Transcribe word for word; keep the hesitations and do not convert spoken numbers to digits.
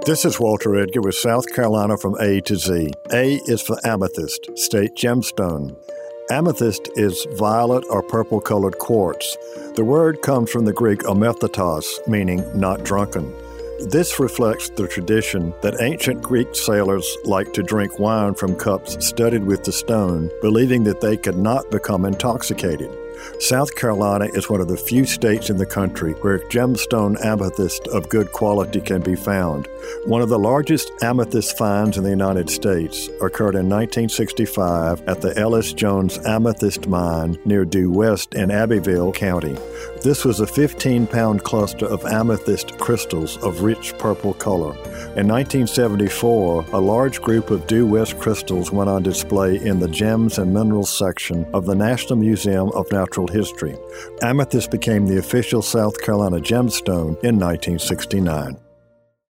This is Walter Edgar with South Carolina from A to Z. A is for amethyst, state gemstone. Amethyst is violet or purple-colored quartz. The word comes from the Greek amethytos, meaning not drunken. This reflects the tradition that ancient Greek sailors liked to drink wine from cups studded with the stone, believing that they could not become intoxicated. South Carolina is one of the few states in the country where gemstone amethyst of good quality can be found. One of the largest amethyst finds in the United States occurred in nineteen sixty-five at the Ellis Jones Amethyst Mine near Due West in Abbeville County. This was a fifteen-pound cluster of amethyst crystals of rich purple color. In nineteen seventy-four, a large group of Due West crystals went on display in the Gems and Minerals section of the National Museum of Natural History. Amethyst became the official South Carolina gemstone in nineteen sixty-nine.